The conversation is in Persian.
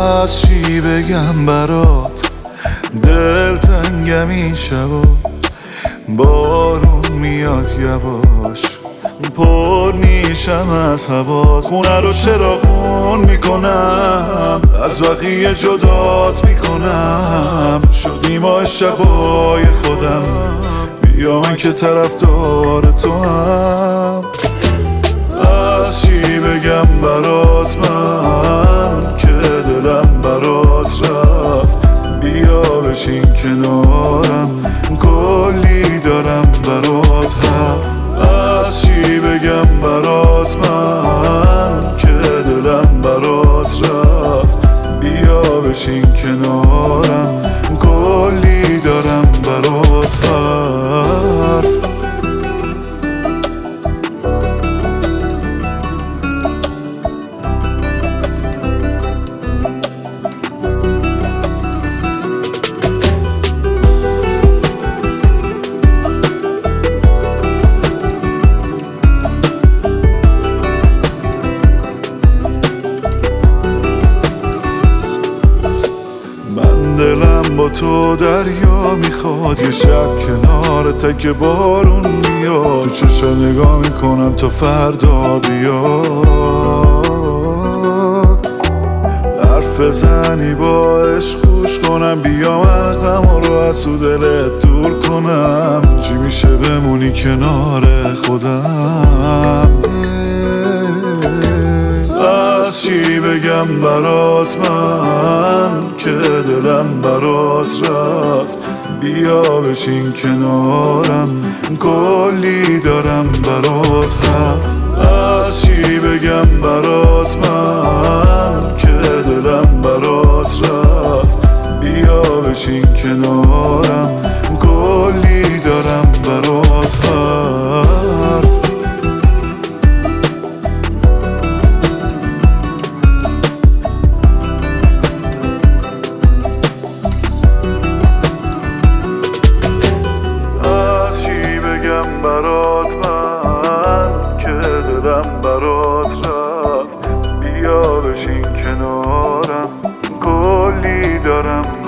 از چی بگم برات، دل تنگم این شبا، بارون میاد یواش، پر میشم از هوات. خونه رو چراغون میکنم، از بقیه جدات میکنم. شدی ما شبای خودم، بیا من که طرفدار تو هم. از چی بگم برات من، که دلم برات رفت. بیا بشین کنارم، کلی دارم برات حرف. از چی بگم برات من، که دلم برات رفت. بیا بشین کنارم، کلی دارم برات حرف. دلم با تو دریا میخواد، یه شب کنار تک بارون میاد. تو چشم نگاه میکنم تا فردا بیاد. حرف بزنی با عشق گوش کنم، بیا من غم رو از تو دلت دور کنم. چی میشه بمونی کنار خودم؟ از چی بگم برات من، که دلم برات رفت. بیا بشین کنارم، کلی دارم برات حرف. از چی بگم برات من، که دلم برات رفت. بیا بشین کنارم، کلی دارم برات حرف. برات من، که دلم برات رفت. بیا بشین کنارم، کلی دارم